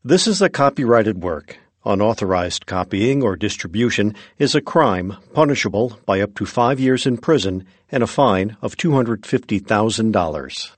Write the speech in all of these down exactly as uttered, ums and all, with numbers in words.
This is a copyrighted work. Unauthorized copying or distribution is a crime punishable by up to five years in prison and a fine of two hundred fifty thousand dollars.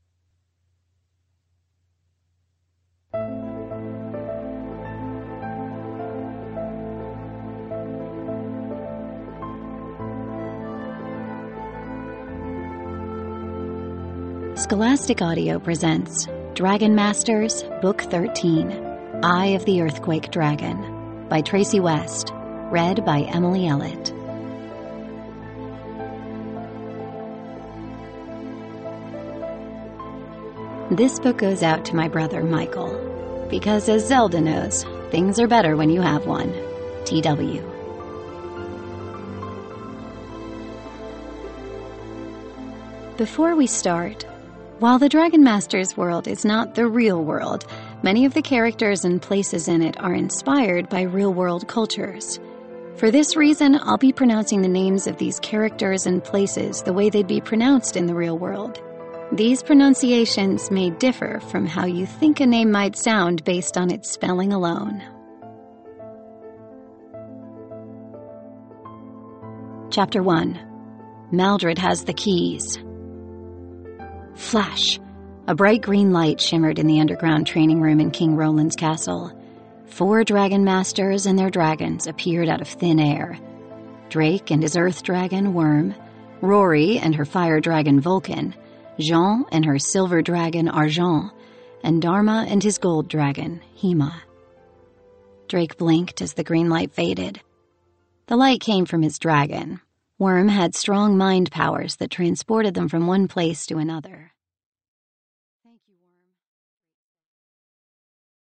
Scholastic Audio presents Dragon Masters, Book thirteen, Eye of the Earthquake Dragon, by Tracy West, read by Emily Ellett. This book goes out to my brother Michael, because as Zelda knows, things are better when you have one. T W Before we start, while the Dragon Masters world is not the real world, many of the characters and places in it are inspired by real-world cultures. For this reason, I'll be pronouncing the names of these characters and places the way they'd be pronounced in the real world. These pronunciations may differ from how you think a name might sound based on its spelling alone. Chapter one. Maldred has the keys. Flash! A bright green light shimmered in the underground training room in King Roland's castle. Four dragon masters and their dragons appeared out of thin air. Drake and his earth dragon, Worm, Rory and her fire dragon, Vulcan, Jean and her silver dragon, Argent, and Dharma and his gold dragon, Hema. Drake blinked as the green light faded. The light came from his dragon. Worm had strong mind powers that transported them from one place to another.